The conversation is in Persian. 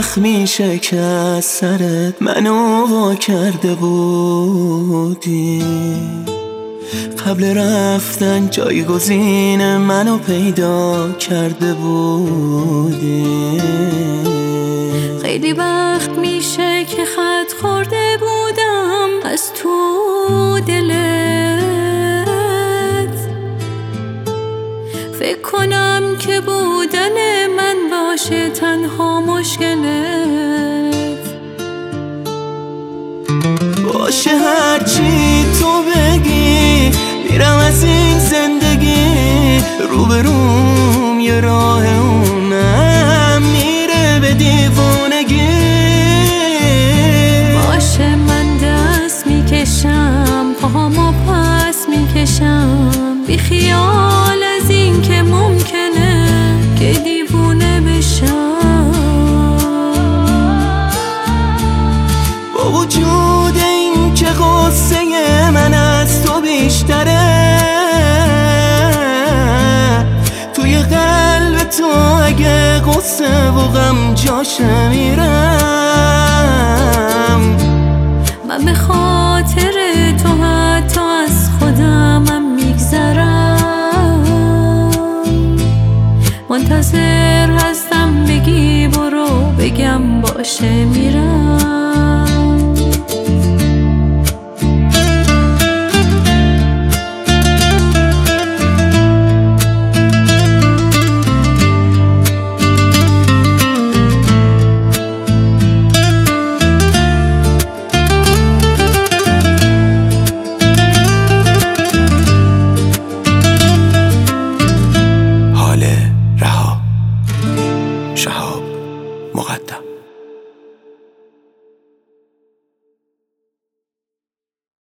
زخمی شکست سرت منو وا کرده بودی، قبل رفتن جایگزین منو پیدا کرده بودی. خیلی وقت میشه که خط خورده بودم از تو دلت، فکر کنم که بودن من باشه تنها مشکلت. باشه هرچی تو بگی میرم از این زندگی، روبروم یه راه اونم میره به دیوونگی. باشه من دست میکشم پاهامو پس میکشم، بی خیال از این که ممکنه که دیوونه بشم. با وجود این که غصه من از تو بیشتره، توی قلب تو اگه غصه و غم جاشه میرم. من به خاطر تو حتی از خودمم میگذرم، منتظر هستم بگی برو بگم باشه میرم. شهاب مقدم.